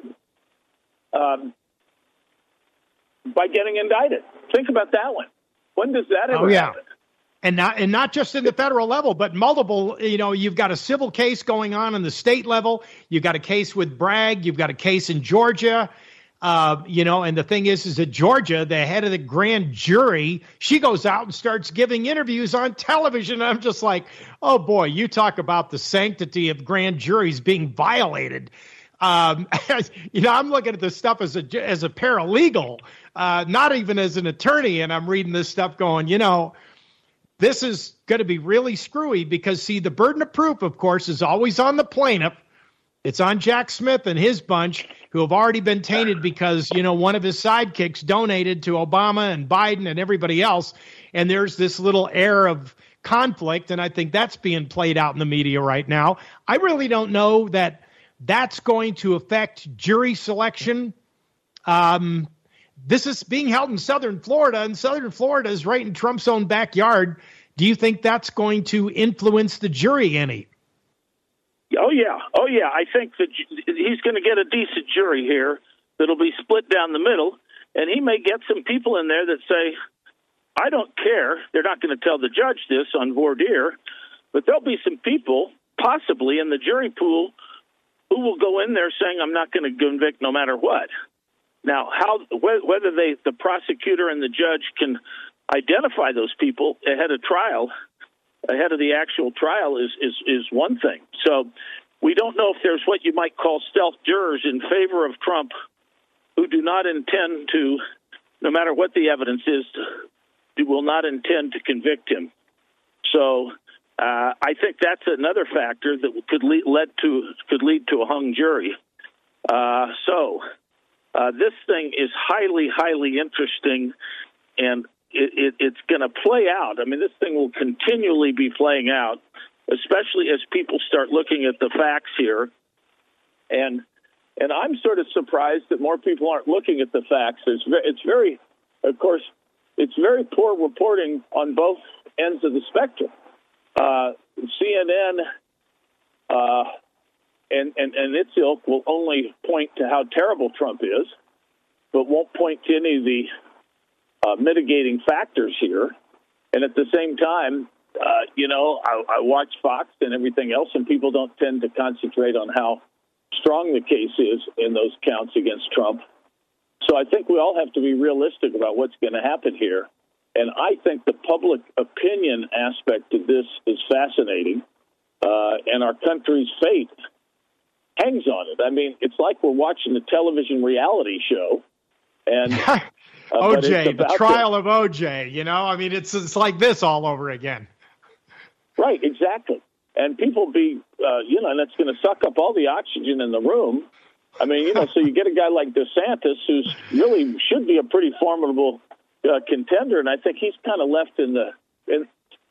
um, by getting indicted. Think about that one. When does that ever oh, yeah. happen? And not and not just in the federal level, but multiple, you know, you've got a civil case going on in the state level. You've got a case with Bragg. You've got a case in Georgia. Uh, you know, and the thing is, is that Georgia, the head of the grand jury, she goes out and starts giving interviews on television. And I'm just like, oh, boy, you talk about the sanctity of grand juries being violated. Um, you know, I'm looking at this stuff as a as a paralegal, uh, not even as an attorney. And I'm reading this stuff going, you know, this is going to be really screwy because, see, the burden of proof, of course, is always on the plaintiff. It's on Jack Smith and his bunch, who have already been tainted because, you know, one of his sidekicks donated to Obama and Biden and everybody else. And there's this little air of conflict. And I think that's being played out in the media right now. I really don't know that that's going to affect jury selection. Um, this is being held in Southern Florida, and Southern Florida is right in Trump's own backyard. Do you think that's going to influence the jury any? Oh, yeah. Oh, yeah. I think that he's going to get a decent jury here that'll be split down the middle, and he may get some people in there that say, I don't care. They're not going to tell the judge this on voir dire, but there'll be some people possibly in the jury pool who will go in there saying, I'm not going to convict no matter what. Now, how whether they, the prosecutor and the judge can identify those people ahead of trial, ahead of the actual trial, is, is, is one thing. So we don't know if there's what you might call stealth jurors in favor of Trump who do not intend to, no matter what the evidence is, who will not intend to convict him. So uh, I think that's another factor that could lead, led to, could lead to a hung jury. Uh, so uh, this thing is highly, highly interesting, and It, it, it's going to play out. I mean, this thing will continually be playing out, especially as people start looking at the facts here. And and I'm sort of surprised that more people aren't looking at the facts. It's very, it's very, of course, it's very poor reporting on both ends of the spectrum. Uh, C N N uh, and, and, and its ilk will only point to how terrible Trump is, but won't point to any of the Uh, mitigating factors here. And at the same time, uh, you know, I, I watch Fox and everything else, and people don't tend to concentrate on how strong the case is in those counts against Trump. So I think we all have to be realistic about what's going to happen here. And I think the public opinion aspect of this is fascinating, uh, and our country's fate hangs on it. I mean, it's like we're watching a television reality show, and Uh, O J, the trial to, of O J, you know, I mean, it's it's like this all over again. Right, exactly. And people be, uh, you know, and it's going to suck up all the oxygen in the room. I mean, you know, so you get a guy like DeSantis, who's really should be a pretty formidable uh, contender, and I think he's kind of left in the, in,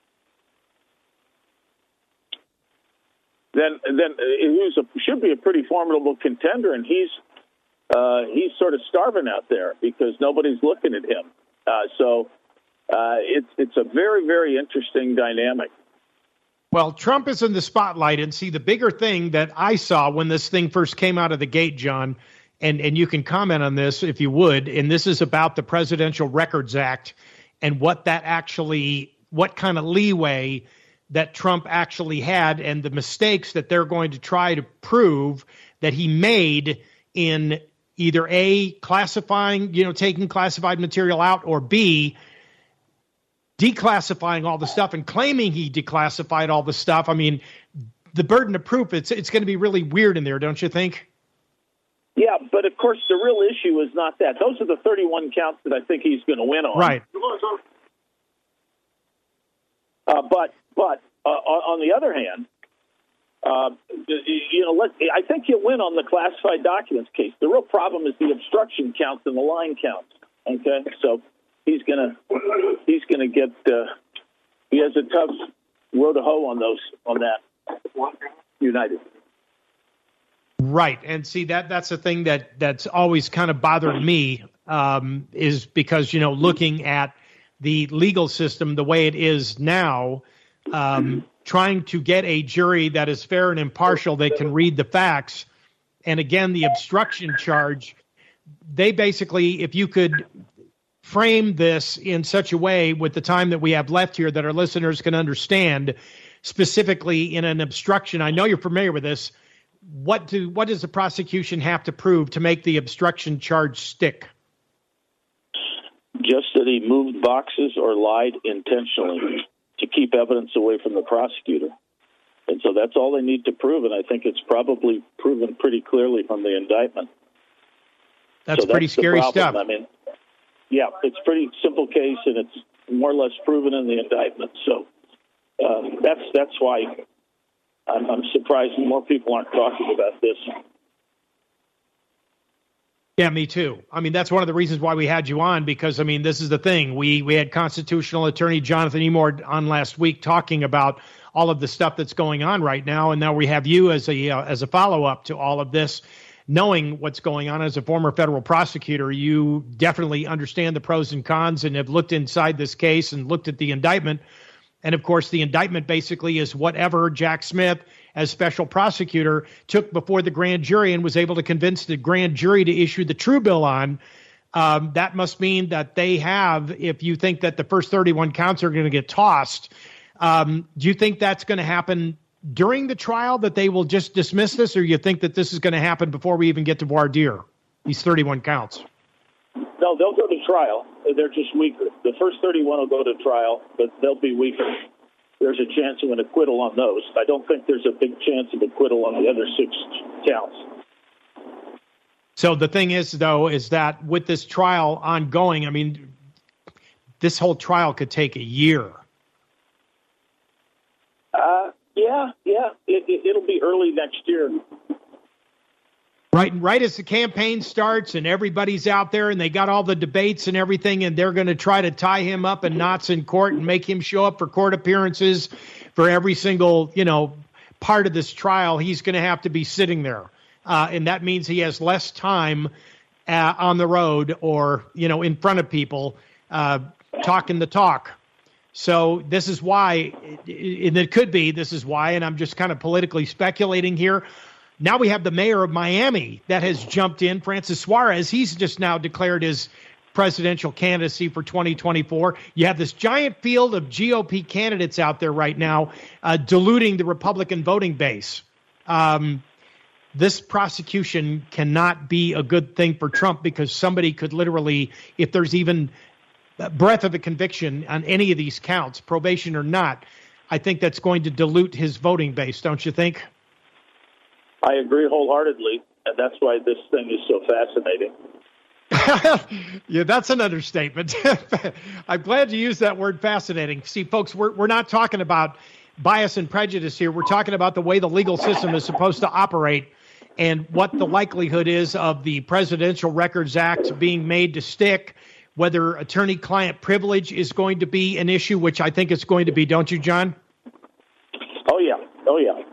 then then he a, should be a pretty formidable contender, and he's, Uh, he's sort of starving out there because nobody's looking at him. Uh, so uh, it's it's a very, very interesting dynamic. Well, Trump is in the spotlight, and see, the bigger thing that I saw when this thing first came out of the gate, John, and, and you can comment on this if you would, and this is about the Presidential Records Act and what that actually, what kind of leeway that Trump actually had and the mistakes that they're going to try to prove that he made in either A, classifying, you know, taking classified material out, or B, declassifying all the stuff and claiming he declassified all the stuff. I mean, the burden of proof, it's it's going to be really weird in there, don't you think? Yeah, but of course the real issue is not that. Those are the thirty-one counts that I think he's going to win on. Right. Uh, but but uh, on, on the other hand, uh, you know, let, I think he'll win on the classified documents case. The real problem is the obstruction counts and the line counts. Okay, so he's gonna he's gonna get uh, he has a tough row to hoe on those on that. United. Right, and see that that's the thing that that's always kind of bothered me um, is because, you know, looking at the legal system the way it is now, um, trying to get a jury that is fair and impartial, they can read the facts, and again the obstruction charge, they basically, if you could frame this in such a way with the time that we have left here that our listeners can understand, specifically in an obstruction, I know you're familiar with this. What do what does the prosecution have to prove to make the obstruction charge stick? Just that he moved boxes or lied intentionally to keep evidence away from the prosecutor. And so that's all they need to prove, and I think it's probably proven pretty clearly from the indictment. That's, so pretty that's scary stuff. I mean, yeah, it's a pretty simple case, and it's more or less proven in the indictment. So uh, that's that's why I'm, I'm surprised more people aren't talking about this. Yeah, me too. I mean, that's one of the reasons why we had you on, because, I mean, this is the thing. We we had constitutional attorney Jonathan Emord on last week talking about all of the stuff that's going on right now, and now we have you as a uh, as a follow-up to all of this. Knowing what's going on as a former federal prosecutor, you definitely understand the pros and cons and have looked inside this case and looked at the indictment. And, of course, the indictment basically is whatever Jack Smith, as special prosecutor, took before the grand jury and was able to convince the grand jury to issue the true bill on. Um, that must mean that they have, if you think that the first thirty-one counts are going to get tossed, um, do you think that's going to happen during the trial, that they will just dismiss this, or you think that this is going to happen before we even get to voir dire, these thirty-one counts? No, they'll go to trial. They're just weaker. The first thirty-one will go to trial, but they'll be weaker. There's a chance of an acquittal on those. I don't think there's a big chance of acquittal on the other six counts. So the thing is, though, is that with this trial ongoing, I mean, this whole trial could take a year. Uh, yeah, yeah. It, it, it'll be early next year. Right, right as the campaign starts and everybody's out there and they got all the debates and everything, and they're going to try to tie him up in knots in court and make him show up for court appearances for every single, you know, part of this trial. He's going to have to be sitting there. Uh, and that means he has less time uh, on the road or, you know, in front of people uh, talking the talk. So this is why, and it could be, this is why, and I'm just kind of politically speculating here. Now we have the mayor of Miami that has jumped in, Francis Suarez. He's just now declared his presidential candidacy for twenty twenty-four. You have this giant field of G O P candidates out there right now, uh, diluting the Republican voting base. Um, this prosecution cannot be a good thing for Trump, because somebody could literally, if there's even a breath of a conviction on any of these counts, probation or not, I think that's going to dilute his voting base, don't you think? I agree wholeheartedly, and that's why this thing is so fascinating. Yeah, that's an understatement. I'm glad you used that word, fascinating. See, folks, we're we're not talking about bias and prejudice here. We're talking about the way the legal system is supposed to operate and what the likelihood is of the Presidential Records Act being made to stick, whether attorney-client privilege is going to be an issue, which I think it's going to be, don't you, John? Oh, yeah. Oh, yeah.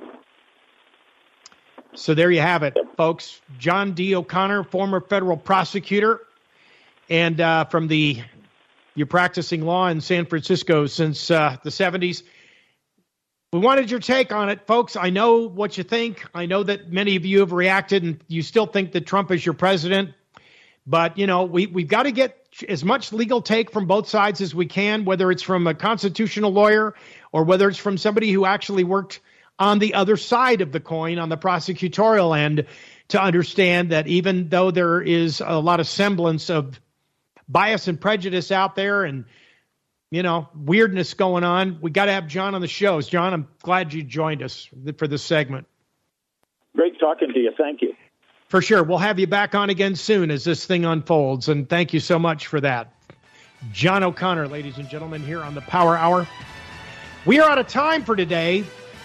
So there you have it, folks. John D. O'Connor, former federal prosecutor, and uh, from the you're practicing law in San Francisco since uh, the seventies. We wanted your take on it, folks. I know what you think. I know that many of you have reacted and you still think that Trump is your president. But, you know, we, we've got to get as much legal take from both sides as we can, whether it's from a constitutional lawyer or whether it's from somebody who actually worked on the other side of the coin, on the prosecutorial end, to understand that even though there is a lot of semblance of bias and prejudice out there and, you know, weirdness going on, we got to have John on the show. John, I'm glad you joined us for this segment. Great talking to you. Thank you. For sure. We'll have you back on again soon as this thing unfolds, and thank you so much for that. John O'Connor, ladies and gentlemen, here on the Power Hour. We are out of time for today.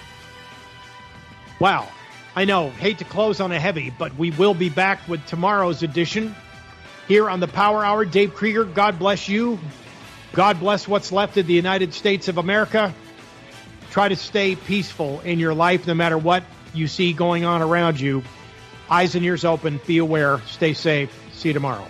Wow. I know, hate to close on a heavy, but we will be back with tomorrow's edition here on the Power Hour. Dave Krieger, God bless you. God bless what's left of the United States of America. Try to stay peaceful in your life no matter what you see going on around you. Eyes and ears open. Be aware. Stay safe. See you tomorrow.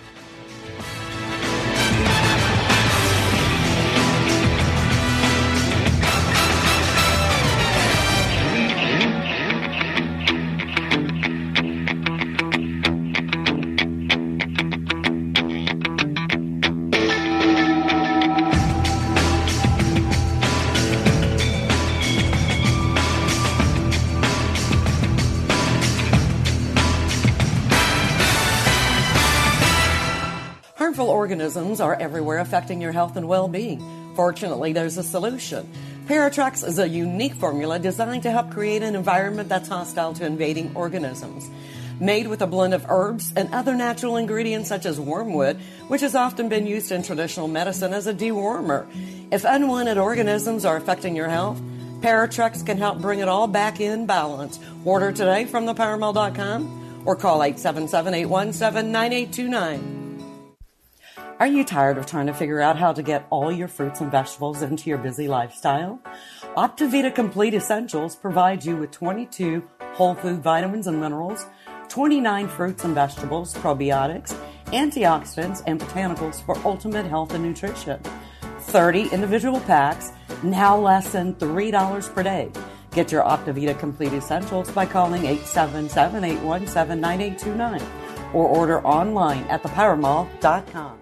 Organisms are everywhere, affecting your health and well-being. Fortunately, there's a solution. Paratrex is a unique formula designed to help create an environment that's hostile to invading organisms. Made with a blend of herbs and other natural ingredients such as wormwood, which has often been used in traditional medicine as a dewormer. If unwanted organisms are affecting your health, Paratrex can help bring it all back in balance. Order today from the power mall dot com or call eight seven seven, eight one seven, nine eight two nine. Are you tired of trying to figure out how to get all your fruits and vegetables into your busy lifestyle? Optivita Complete Essentials provides you with twenty-two whole food vitamins and minerals, twenty-nine fruits and vegetables, probiotics, antioxidants, and botanicals for ultimate health and nutrition. thirty individual packs, now less than three dollars per day. Get your Optivita Complete Essentials by calling eight seven seven, eight one seven, nine eight two nine or order online at the power mall dot com.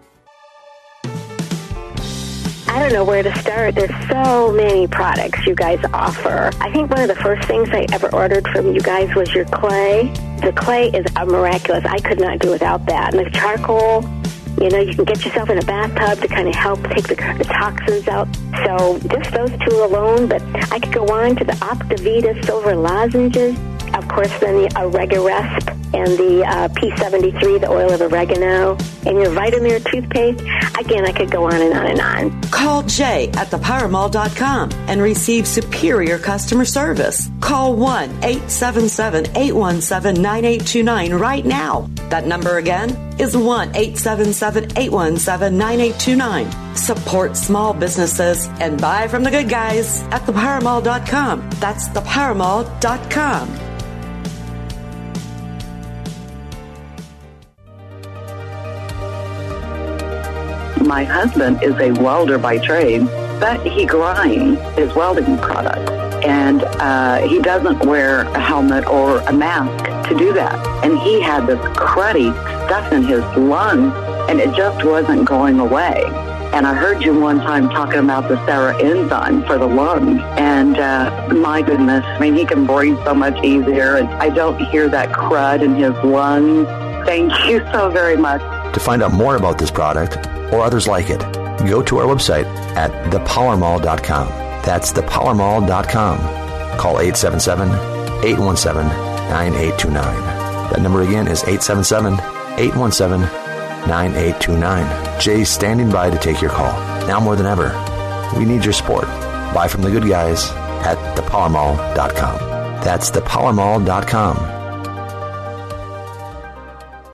I don't know where to start. There's so many products you guys offer. I think one of the first things I ever ordered from you guys was your clay. The clay is a miraculous. I could not do without that. And the charcoal, you know, you can get yourself in a bathtub to kind of help take the, the toxins out. So just those two alone, but I could go on to the Optivita Silver Lozenges. Of course, then the Oregaresp and the uh, P seventy-three, the oil of oregano, and your Vitamir toothpaste. Again, I could go on and on and on. Call Jay at the power mall dot com and receive superior customer service. Call one eight seven seven, eight one seven, nine eight two nine right now. That number again is one eight seven seven, eight one seven, nine eight two nine. Support small businesses and buy from the good guys at the power mall dot com. That's the power mall dot com. My husband is a welder by trade, but he grinds his welding product. And uh, he doesn't wear a helmet or a mask to do that. And he had this cruddy stuff in his lungs, and it just wasn't going away. And I heard you one time talking about the Sarah enzyme for the lungs. And uh, my goodness, I mean, he can breathe so much easier, and I don't hear that crud in his lungs. Thank you so very much. To find out more about this product or others like it, go to our website at the power mall dot com. That's the power mall dot com. Call eight seven seven, eight one seven, nine eight two nine. That number again is eight seven seven, eight one seven, nine eight two nine. Jay's standing by to take your call. Now more than ever, we need your support. Buy from the good guys at the power mall dot com. That's the power mall dot com.